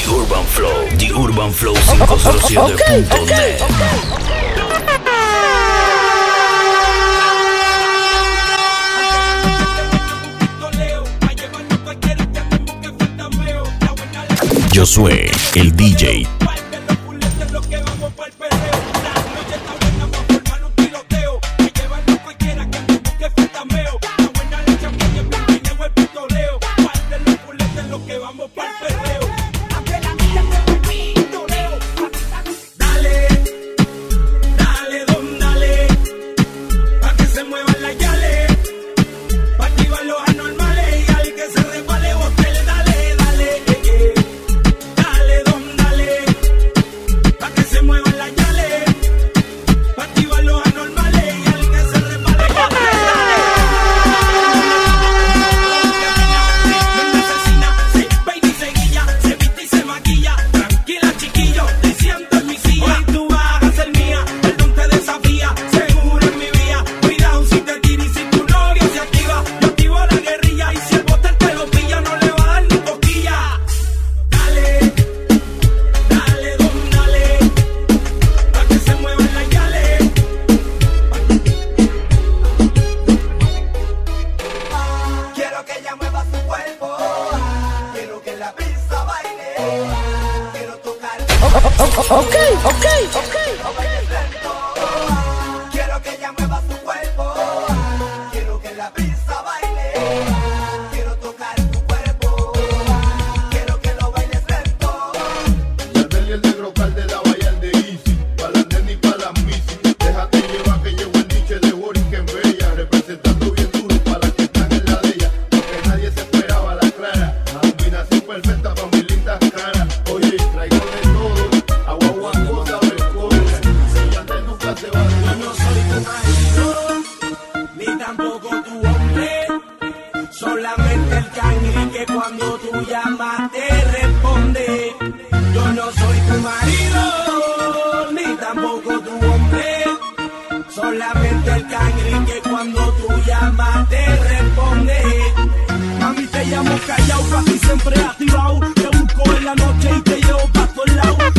The Urban Flow 507.net. Josué, el DJ. Quiero que ella mueva su cuerpo. Quiero que la brisa baile. Quiero tocar tu cuerpo. Quiero que lo bailes lento. Y el Beli, el negro cal de la bahía, el de Easy. Pa' las nenas y pa' las misi. Déjate llevar que llevo el niche de Boris que en Bella. Representando bien duro para las que están en la de ella. Porque nadie se esperaba la clara. La combinación perfecta pa' mi linda cara. Oye, traigo de todo. Agua, cosa, frescura. Si antes nunca se va. Yo no soy tu marido, ni tampoco tu hombre. Solamente el cangri que cuando tú llamas te responde. Yo no soy tu marido, ni tampoco tu hombre. Solamente el cangri que cuando tú llamas te responde. Mami, te llamo callao, casi siempre activado. Te busco en la noche y te llevo pa' todos lados. Por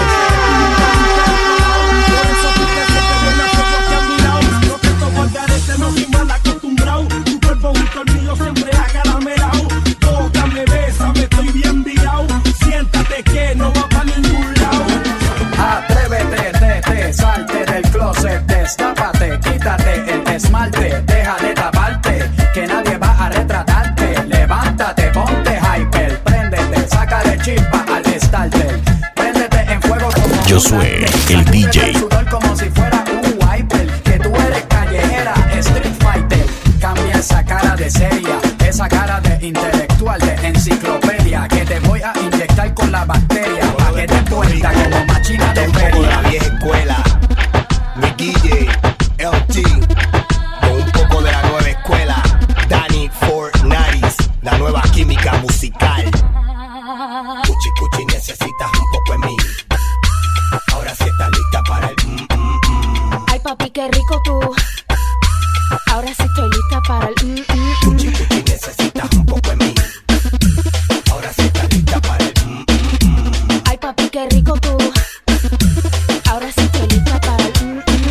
eso tú que siempre vienes a que a mi lado. No te tomo al garete, no soy mal acostumbrado. Tu cuerpo junto al mío siempre acaramelao. Tócame, bésame, estoy bien virado. Siéntate que no va pa' ningún lado. Atrévete, salte del closet, destápate, quítate el esmalte, deja de taparte, que nadie va a retratarte. Levántate, ponte hyper, préndete, sácale chispa al starter, préndete en fuego como Josué, el DJ. sudor como si fuera un wiper, que tú eres callejera, street fighter. Cambia esa cara de seria, esa cara de intelectual, de enciclopedia, que te voy a inyectar con la bacteria, pa' que te puerta como machina de Un poco de la feria. vieja escuela, mi DJ, LT, con un poco de la nueva escuela, Danny Fornaris, la nueva química musical. Cuchi, cuchi, necesitas un poco de mí. Ahora sí estás lista para el Ay, papi, qué rico tú. Ahora sí estoy lista para el Cuchi, cuchi, necesitas un poco de mí. Ahora sí estás lista para el Ay, papi, qué rico tú. Ahora sí estoy lista para el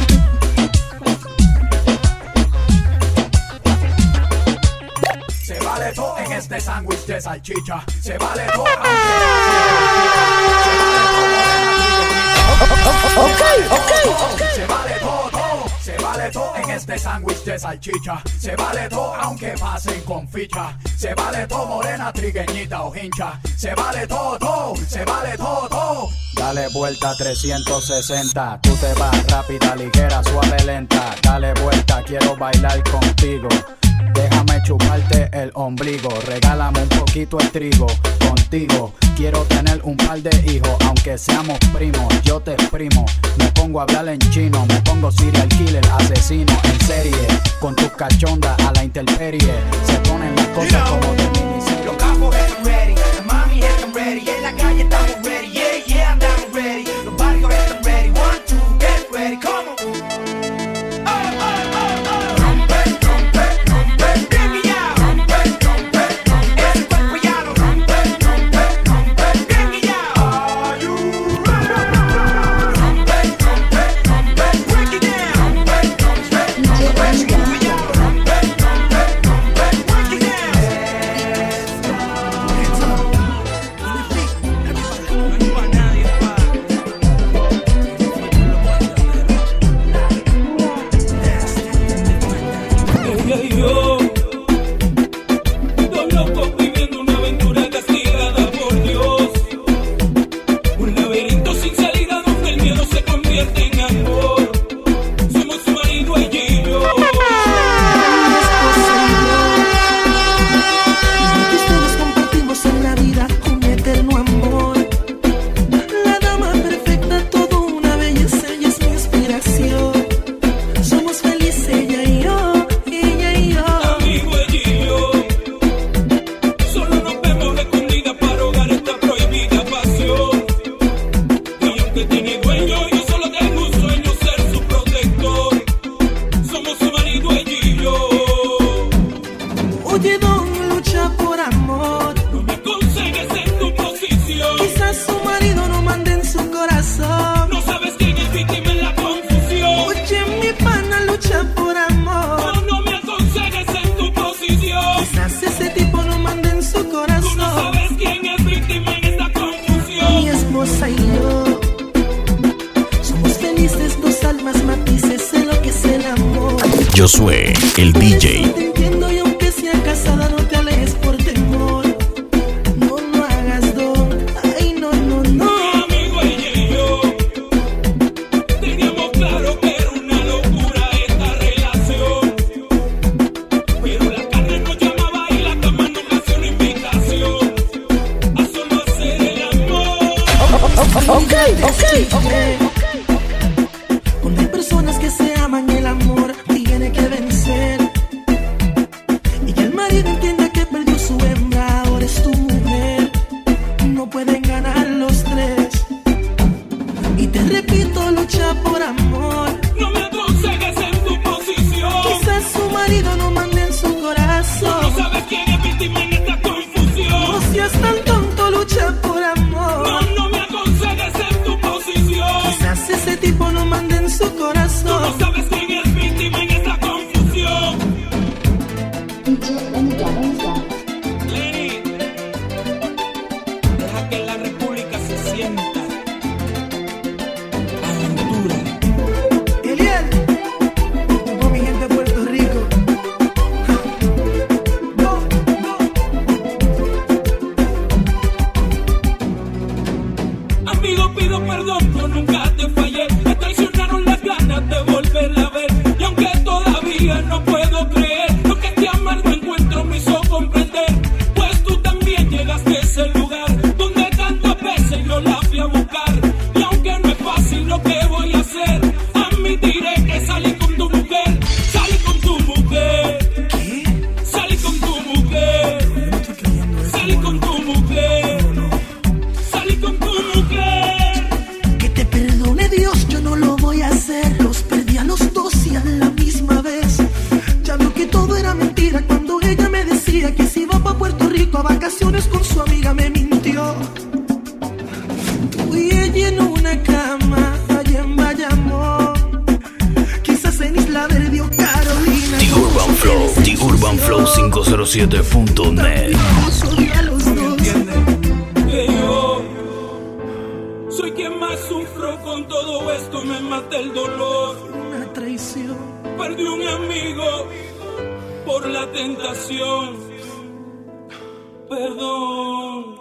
Se vale todo en este sándwich de salchicha. Se vale todo. Se vale todo. Se vale todo en este sándwich de salchicha. Se vale todo aunque pasen con ficha. Se vale todo morena, trigueñita o hincha. Se vale todo. Se vale todo. Dale vuelta 360. Tú te vas rápida, ligera, suave, lenta. Dale vuelta, quiero bailar contigo. Déjame chuparte el ombligo, regálame un poquito el trigo. Contigo quiero tener un par de hijos, aunque seamos primos, yo te exprimo. Me pongo a hablar en chino, me pongo serial killer, asesino en serie. Con tus cachondas a la intemperie, se ponen las cosas como de miniserie. Los capos están ready, la mami están ready, en la calle estamos ready, yeah, yeah, andamos ready. Los barrios están ready, 1, 2, get ready, come on. Josué, el DJ. Te entiendo y aunque sea casada no te alejes por temor. No, no hagas dos. Ay, no, no, no. Mi amigo ella y yo teníamos claro que era una locura esta relación, pero la carne nos llamaba y la cama nos hacía una invitación a solo hacer el amor. Ok. Cuando hay personas que se aman, el amor tiene que vencer. Y que el marido entienda que perdió su hembra, ahora es tu mujer. No pueden ganar los tres. Y te repito, lucha por amor. No me aconsejes en tu posición. Quizás su marido no mande en su corazón. No sabes quién es víctima en esta confusión. No seas tan tonto, lucha por amor. No me aconsejes en tu posición. Quizás ese tipo no mande en su corazón. No sabes quién es víctima en esta confusión. Lenny, deja que la república se sienta. Aventura. Eliel, con mi gente de Puerto Rico. Go, go. Amigo, pido perdón, yo nunca te fallé. Me traicionaron las ganas de volverla a ver. Y aunque todavía no puedo creer lo que este amargo encuentro me hizo comprender, pues tú también llegaste a ese lugar donde tantas veces yo la fui a buscar. Y aunque no es fácil lo que voy a hacer, admitiré que salí con tu mujer. Salí con tu mujer. Salí con tu mujer. Salí con tu mujer. Salí con tu mujer. Que te perdone Dios, yo no lo voy a hacer. Los perdí a los dos y a la misma vez. Ya veo que todo era mentira cuando ella me decía que se iba pa' Puerto Rico a vacaciones con su amiga, me mintió. Tú y ella en una cama allá en Bayamón, quizás en Isla Verde o Carolina. The Urban Flow, The Urban Flow 507.net. Los odio a los dos. Que yo soy quien más sufro con todo esto, me mata el dolor. Una traición. Perdí un amigo por la tentación. Perdón.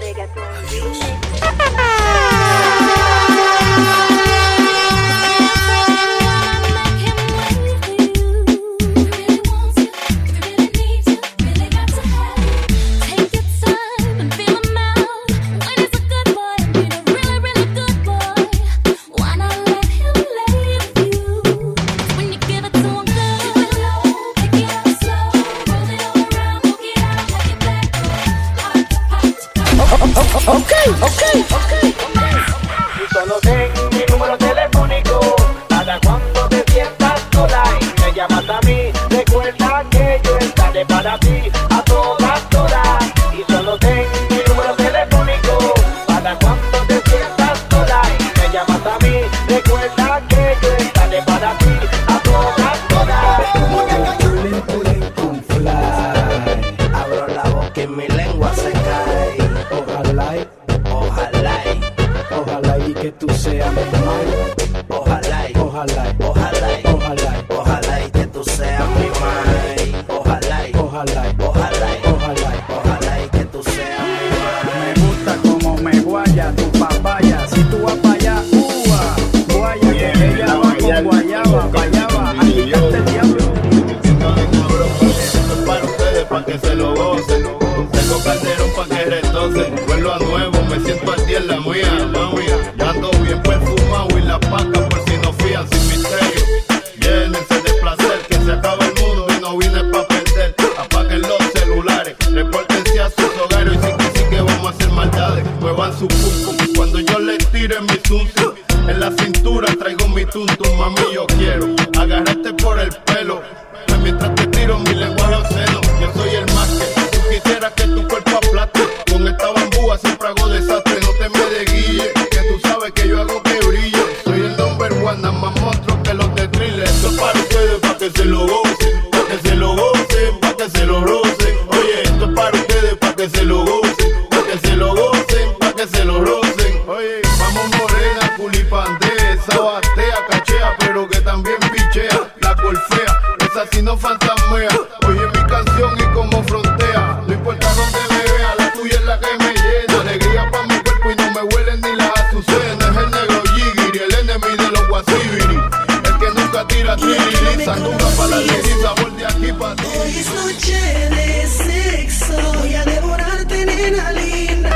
Solo ten mi número telefónico para cuando te sientas sola y me llamas a mí. Recuerda que yo estaré para ti a todas horas. Y solo ten mi número telefónico para cuando te sientas sola y me llamas a mí. Recuerda que yo estaré para ti a todas horas. Pulling con fly. Abro la boca y mi lengua se cae. Ojalá y que tú seas mi madre. Ojalá y que tú seas mi madre. Ojalá y que tú seas mi madre. Me gusta como me guaya tu papaya. Si tú vas para allá, guaya, que ella va con guayaba, payaba, a quitarte el diablo. Esto es para ustedes, para que se lo gocen. Tengo calderón para que retocen. Vuelvo a nuevo, me siento al día en la mía, mami. Ya ando bien perfumado y la paca por si no fían sin misterio. Llénense de placer, que se acaba el mundo y no vine pa' perder. Apaguen los celulares, repórtense a sus hogares. Y sí que vamos a hacer maldades, muevan su pum. Cuando yo les tire mi zum, en la cintura traigo mi tuntum. Mami, yo quiero agarrarte por el pelo mientras te tiro mi lenguaje obsceno. Yo soy el más que tú quisieras que tu cuerpo aplaste. Con esta bambúa siempre hago desastre. No te me desguille, que tú sabes que yo hago que brille. Soy el number one, nada más monstruo que los de Thriller. Esto es para ustedes, para que se lo gocen. Pa' que se lo gocen, pa' que se lo rocen. Oye, esto es para ustedes, pa' que se lo gocen. Pa' que se lo gocen, pa' que se lo rocen. Oye, vamos morena, culipandea, esa batea, cachea, pero que también pichea. La golfea, esa no fantasmea. Oye mi canción y como frontea. No importa donde me vea, la tuya es la que me llena. Alegría pa' mi cuerpo y no me huelen ni las azucenas. Es el negro Yigiri, el enemigo de los guasibiri. El que nunca tira tiriri, sacunga pa' la liri, sabor de aquí pa' ti. Hoy es noche de sexo, voy a devorarte, nena linda.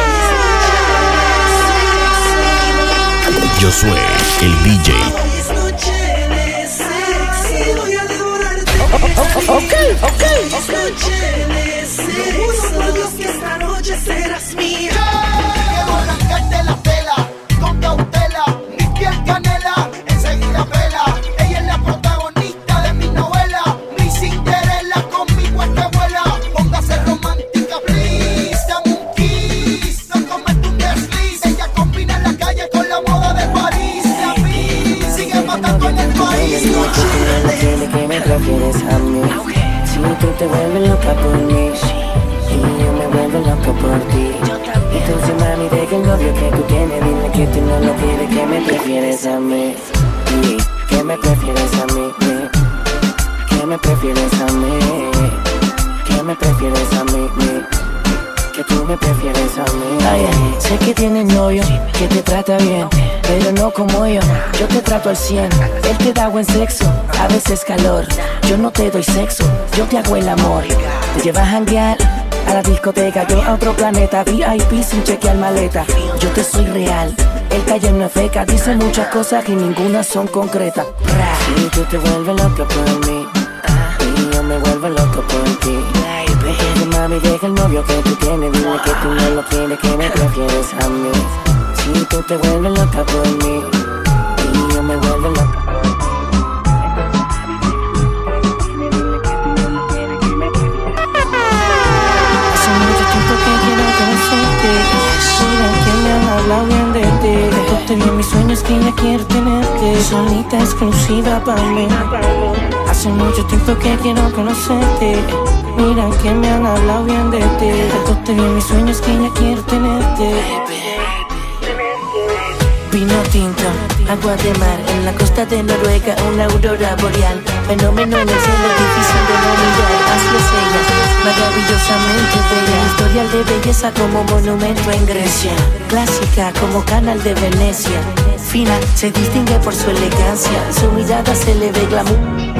Yo soy el DJ. Hoy es noche de sexo, voy a devorarte. Ok. Hoy es noche de sexo, por Dios que esta noche serás mía. Quiero arrancarte la tela con cautela, mi piel canela, enseguida pela. Ella es la protagonista de mi novela, mi Cinderella, conmigo es que vuela. Póngase romántica, please, dame un kiss, no comete un desliz. Ella combina la calle con la moda de París. La vi, sigue matando en el país. Dile que me prefieres a mí. Si tú te vuelves loca por mí y yo me vuelvo loco por ti. Entonces mami, deja el novio que tú tienes. Dile que tú no lo quieres, que me prefieres a mí. Y que me prefieres a mí. Que me prefieres a mí. Que me prefieres a mí. Que tú me prefieres a mí. Ay, sé que tienes novio, que te trata bien, pero no como yo. Yo te trato al 100. Él te da buen sexo, a veces calor. Yo no te doy sexo, yo te hago el amor. Te llevas a janguear a la discoteca, yo a otro planeta. VIP sin chequear maleta. Yo te soy real, el taller no es feca. Dice muchas cosas y ninguna son concretas. Y tú te vuelves loco por mí y yo me vuelvo loco por ti. Entonces mami, deja el novio que tú tienes. Dile que tú no lo quieres, que me prefieres a mí. Si tú te vuelves loca por mí y yo me vuelvo loca. Hace mucho tiempo que quiero conocerte. Mira que me han hablado bien de ti. Te vi en mis sueños que ya quiero tenerte. Solita, exclusiva para mí. Hace mucho tiempo que quiero conocerte. Mira que me han hablado bien de ti. Te vi en mis sueños que ya quiero tenerte. Vino tinto, agua de mar, en la costa de Noruega, una aurora boreal. Fenómeno en el cielo, difícil de no mirar. Así es ella, maravillosamente bella. Historial de belleza como monumento en Grecia. Clásica como canal de Venecia. Fina, se distingue por su elegancia. Su mirada se le ve glamour.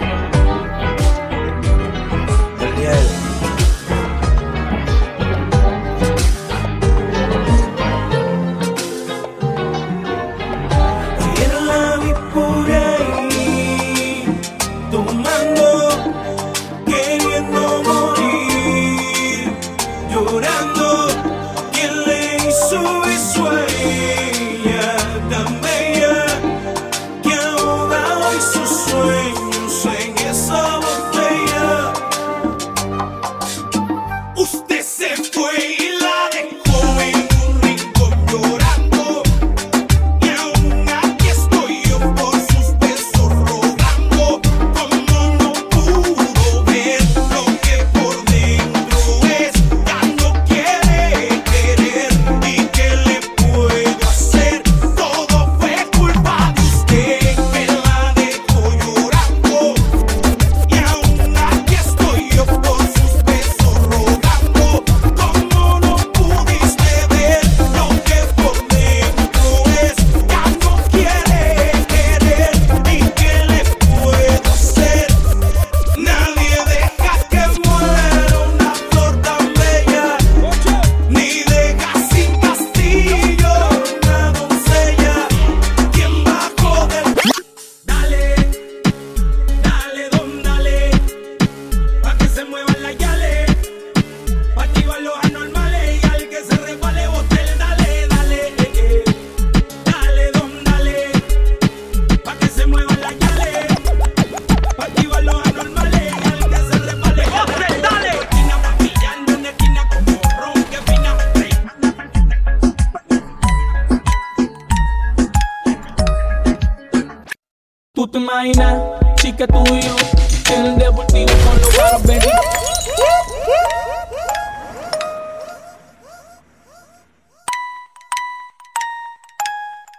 Tú te imaginas, chica, tú y yo, en el deportivo con los baros, baby.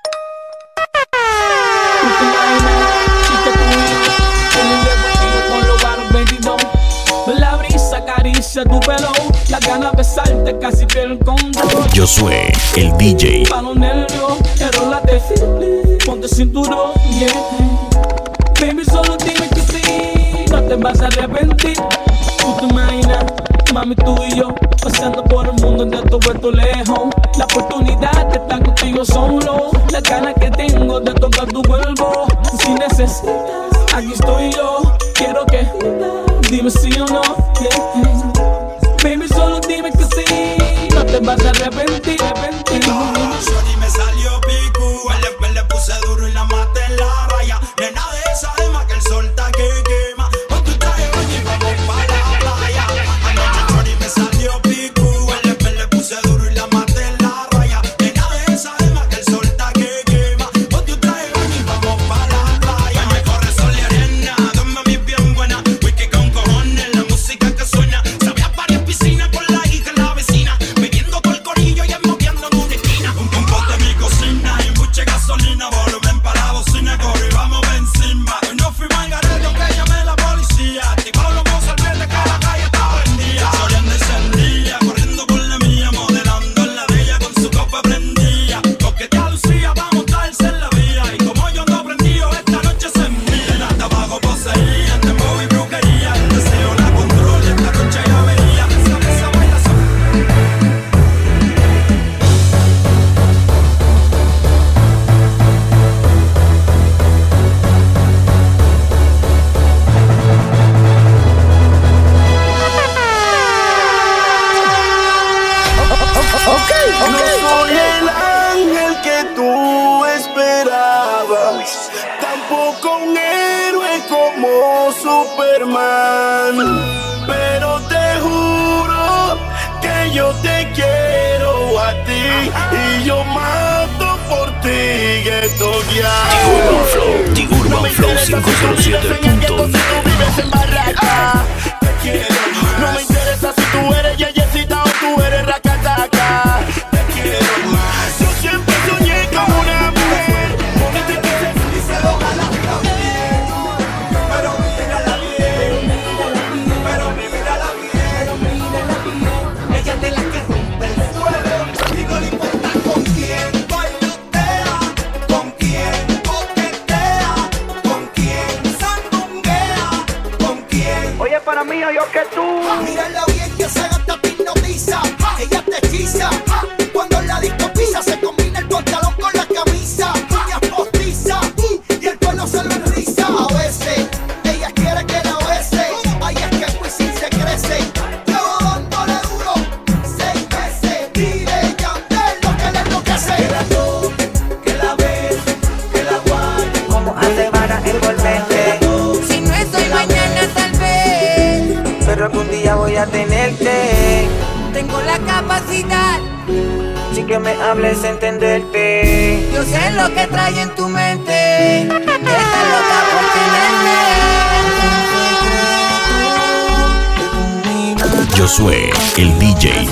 Tú te imaginas, chica, tú y yo, en el deportivo con los hacia tu pelo, la gana de besarte casi pierde el control. Josué, el DJ. Pa' los nervios, enrólate, ponte cinturón, yeah. Baby, solo dime que sí, no te vas a arrepentir. Tú te imaginas, mami, tú y yo paseando por el mundo de todo vuelto lejos. La oportunidad de estar contigo solo, la ganas que tengo de tocar tu cuerpo. Si necesitas, aquí estoy yo. Quiero que dime sí o no, yeah. Baby, solo dime que sí, no te vas a arrepentir. Shorty me salió picu, el le puse duro y la maté en la raya. Nena de esa alma que el sol está que quema. Con tu traje baño y vamos pa' la playa. Anoche Shorty me salió picu, el le puse duro y la maté en la raya. Nena de esa alma que el sol está que quema. Con tu traje baño y vamos pa' la playa. Me corre sol y arena, dos mami bien buena. Whisky con cojones, la música que suena. Sabe a varias piscinas con la hija en la vecina. Bebiendo todo el corillo y moviendo en una esquina. Un pote en mi cocina y un buche gasolina. Volumen para la bocina, corre y vamos encima. Hoy no fuimos al garete que llamé la policía. Activaron los mozalbetes que la calle estaba vendida. Soriando encendía, corriendo por la mía. Modelando en la de ella con su copa prendía. Coquetea Lucía, vamos a darse en la vía. Y como yo no prendido, esta noche se envía. Hasta abajo poseía, tempo y brujería. El deseo la controla, esta noche ya veía. Esa baila No soy el ángel que tú esperabas, tampoco un héroe como Superman, pero te juro que yo te quiero a ti y yo mato por ti, Ghetto Gang. The Urban Flow 507.net. No me interesa si tú eres yeyecita o tú eres racataca. Te quiero más. Yo siempre soñé como una mujer. Bonita y se lo gana bien. Pero mírala bien. Pero mírala bien. Ella es de la que rompe el suelo. Y no le importa con quién bailotea, con quién coquetea, con quién sandunguea, con quién. Oye, para mí, yo que tú. Mírala bien que se gasta te hipnotiza. Ella te hechiza. Cuando la disco pisa se combina el pantalón con la camisa. Uñas postiza y el pelo se lo enriza. A veces ella quiere que la bese. Ay, es que pues sí se crece. Yo dándole duro 6 meses. Dile ya de lo que le enloquece. Que la toque, que la bese, que la guarde. Como hace para envolverte. Si no estoy mañana tal vez, Pero algún día voy a tenerte. tengo la capacidad. Sin que me hables, entenderte. Yo sé lo que trae en tu mente. Estás loca por tenerme. Josué, el DJ.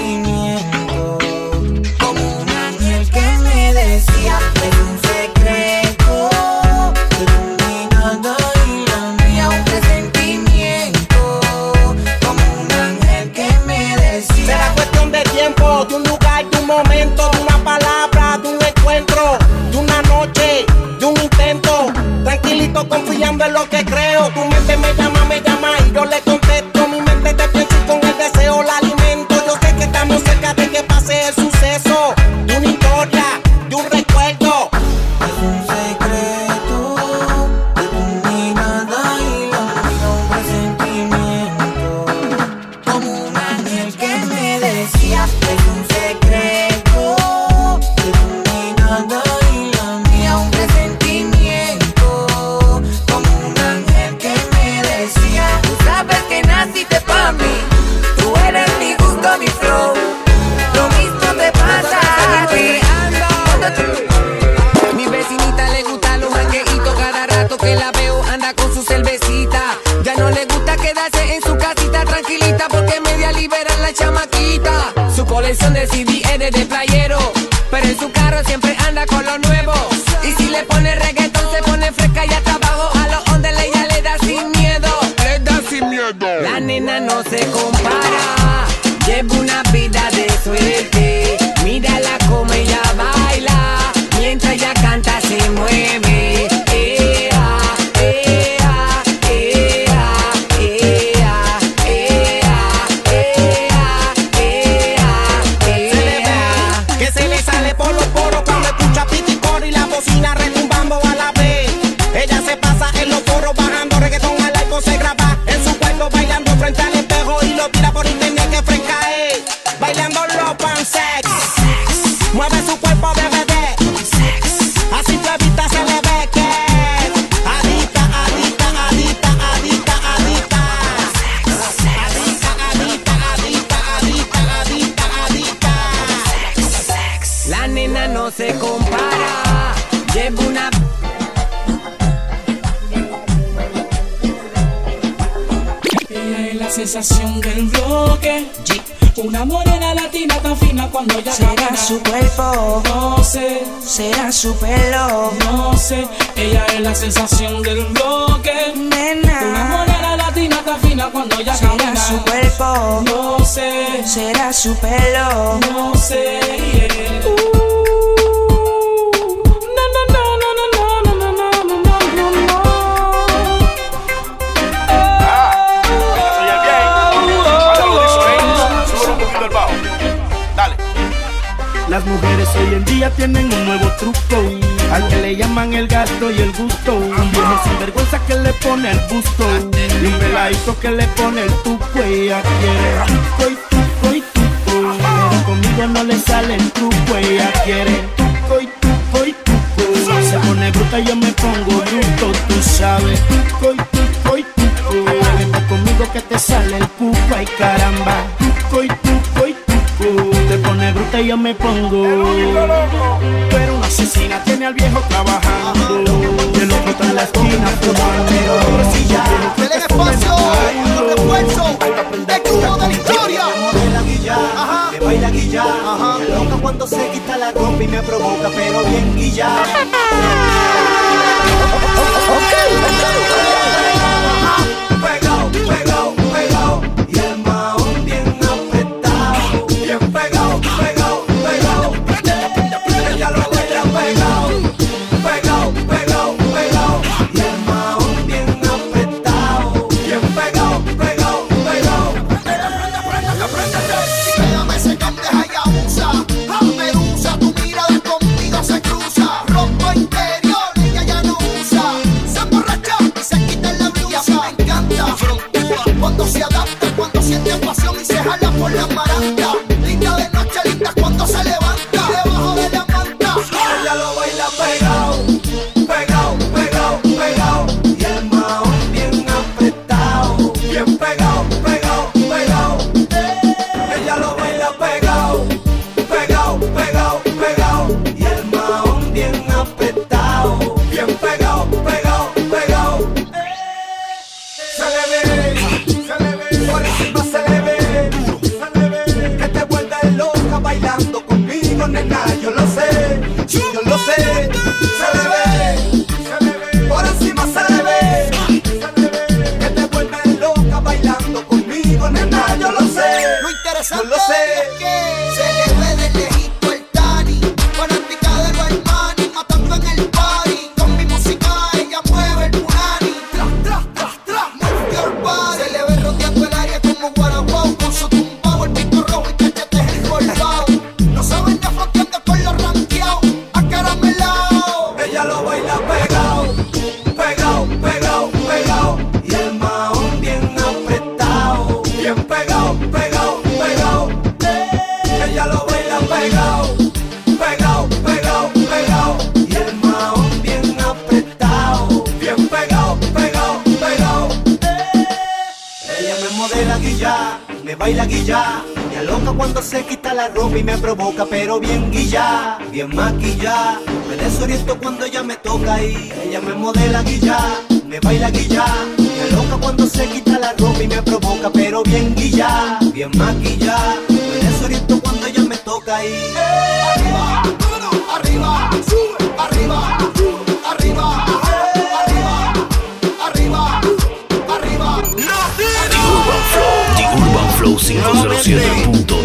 Como un ángel que me decía, es un secreto. De tu mirada y la mía, un presentimiento. Como un ángel que me decía. Será cuestión de tiempo, de un lugar, de un momento, de una palabra, de un encuentro, de una noche, de un intento. Tranquilito, confiando en lo que creo. Tu mente me llama y yo le contesto. Mi mente te piensa y con el deseo la alimento. Yo sé que estamos cerca de que pase el suceso, de una historia, de un recuerdo. Es un secreto. De tu mirada y la mía, un presentimiento. Como un ángel que me decía, es un secreto. De tu mirada y la mía, un presentimiento. Como un ángel que me decía, tú sabes que naciste pa' mí. Tú eres mi gusto, mi flow. Lo mismo te pasa a ti. Mi vecinita le gustan los jangueitos. Cada rato que la veo anda con su cervecita. Ya no le gusta quedarse en su casita tranquilita, porque media libera la chamaquita. Su colección de CD es de playero, pero en su carro siempre anda con lo nuevo. Y si le pone reggaetón se pone fresca y hasta abajo a los ondes ella le da sin miedo. Le da sin miedo. La nena no se compara. lleva una vida de suerte. Mírala como ella baila, mientras ella canta se mueve. Ea, ea, ea, ea, ea, ea, que se le sale por los poros cuando escucha piticor y la bocina retumbando a la vez. Ella se pasa en los foros bajando reggaetón al iPhone, se graba en su cuerpo bailando frente al espejo y lo tira por internet que fresca es. Bailando los pansex, mueve su cuerpo de bebé, así tu vista se le ve que adicta, adicta, adicta, adicta, adicta, adicta, adicta, adicta, adicta, adicta, adicta. La nena no se compara, lleva una. Ella es la sensación del bloque. Una morena latina tan fina cuando ella ¿será camina? su cuerpo? No sé. ¿Será su pelo? No sé. Ella es la sensación del bloque. Nena. Una morena latina tan fina cuando ella ¿será camina? su cuerpo? No sé. ¿Será su pelo? No sé. Las mujeres hoy en día tienen un nuevo truco, al que le llaman el gasto y el gusto. Un viejo sinvergüenza que le pone el busto y un peladito que le pone el tuco. Ella quiere tuco y tuco y tuco, pero conmigo no le sale el truco. Ella quiere tuco y tuco y tuco, se pone bruta y yo me pongo bruto, tú sabes. Tuco y tuco y tuco, vente conmigo que te sale el cuco. Ay caramba, tuco y tuco y tuco, te pone bruta y yo me pongo. Pero una asesina tiene al viejo trabajando y el otro está en la esquina fumando. Si ya, denle espacio, un refuerzo, el cubo de la historia. La guilla, me baila guilla, me loca cuando se quita la ropa y me provoca, pero bien guilla. Pegao, pegao, pegao, y el maón bien apretado, bien pegao, pegao, pegao, ella lo baila pegao, pegao, pegao, pegao, y el maón bien apretado, bien pegao, pegao, pegao. Pégame ese cam, deja y abusa, medusa, tu mirada conmigo se cruza, rompo interior, ella ya no usa, se emborracha y se quita la blusa. Y a mí me encanta, cuando se adapta, cuando siente pasión y se jala por la maranta. Linda de noche, linda cuando se levanta, debajo de la manta. Ella lo baila pegao, pegao, pegao, pegao, y el maón bien apretado, bien pegao, pegao, pegao. Ella lo baila pegao, pegao, pegao, pegao, y el maón bien apretado, bien pegao, pegao, pegao. Se le ve, por encima se le ve, que te vuelve loca bailando conmigo, nena, yo lo sé, yo lo sé. Se le ve, por encima se le ve, que te vuelve loca bailando conmigo, nena, yo lo sé, Lo interesante yo lo sé. es que se le ve de lejito el Tani, fanática de los Armani, matando en el party. Con mi música ella mueve el punani, tras, tras, tras, tras, move your body. Se le ve rodeando el área como Guaraguao, con su tumbao, el pico rojo y cachetes encorvados. No saben de fronteando con los ranqueados, acaramelao. Ella lo baila pegao, pegao, pegao, pegao, y el maón bien apretado, bien pegao, pegao, pegao. Ella lo baila pegao, pegao, pegao, pegao, y el maón bien apretado, bien pegao, pegao, pegao. Ella me modela guilla, me baila guilla, me aloca cuando se quita la ropa y me provoca, pero bien guilla, bien maquilla. Me desoriento cuando ella me toca y ella me modela guilla, me baila guilla, me aloca cuando se quita la ropa y me provoca, pero bien guilla, bien maquilla. Me desoriento cuando ella me toca y Arriba, arriba, sube, arriba, arriba, arriba, arriba, arriba. The Urban Flow Flow 507.net.